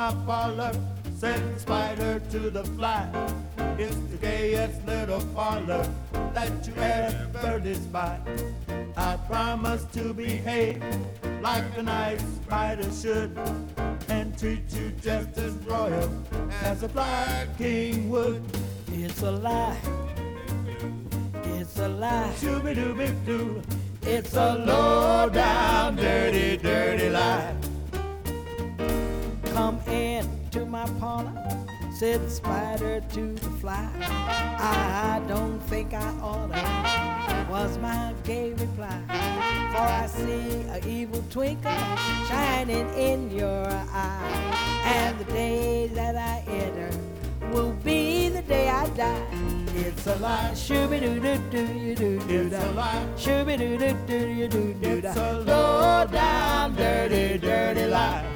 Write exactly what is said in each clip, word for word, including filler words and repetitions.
my parlor, said the spider to the fly. It's the gayest little parlor that you ever did spy. I promise to behave like a nice spider should, and treat you just as royal as a fly king would. It's a lie. It's a lie. Shooby-dooby-doo. It's a low down, dirty, dirty lie. Come in to my parlor, said the spider to the fly. I don't think I oughta, was my gay reply. For I see a evil twinkle shining in your eye, and the day that I enter will be the day I die. It's a lie. Shooby-doo-doo-doo-you-doo-doo-da. It's a lie. Shooby-doo-doo-doo-you-doo-doo-da. It's a low down, dirty, dirty lie.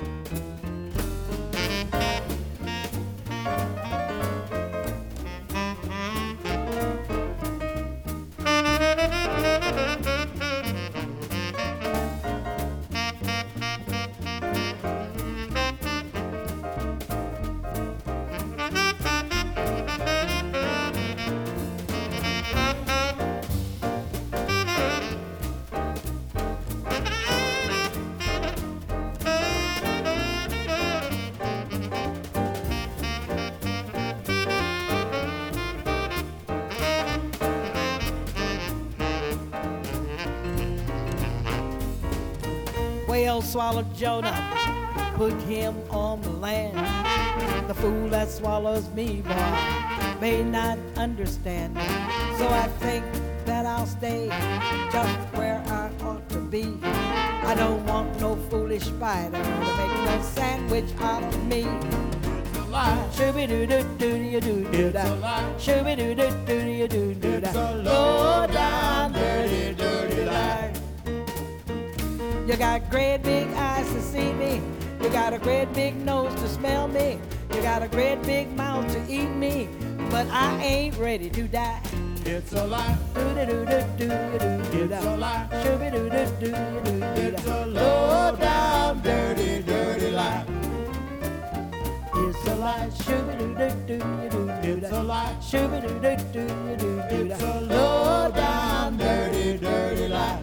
Whale swallowed Jonah, put him on the land. The fool that swallows me, boy, may not understand. So I think that I'll stay just where I ought to be. I don't want no foolish spider to make no sandwich out of me. It's a lie. Shooby-doo-doo-doo-you-doo-doo-da. It's a lie. Shooby-doo-doo-doo-you-doo-doo-da. It's a low down, dirty, dirty lie. You got great big eyes to see me. You got a great big nose to smell me. You got a great big mouth to eat me. But I ain't ready to die. It's a lie. It's a lie. Shooby-doo-doo-doo-you-doo-doo-da. It's a low down, dirty, dirty lie. It's a lie. Shooby-doo-doo-doo-you-doo-doo-da. It's a lie. Shooby-doo-doo-doo-you-doo-doo-da. It's a low down, dirty, dirty lie.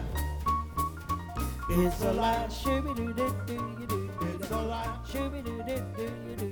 It's a lie. Shooby-doo-doo-doo-you-doo-doo-da. It's a lie. Shooby-doo-doo-doo-you-doo-doo-da.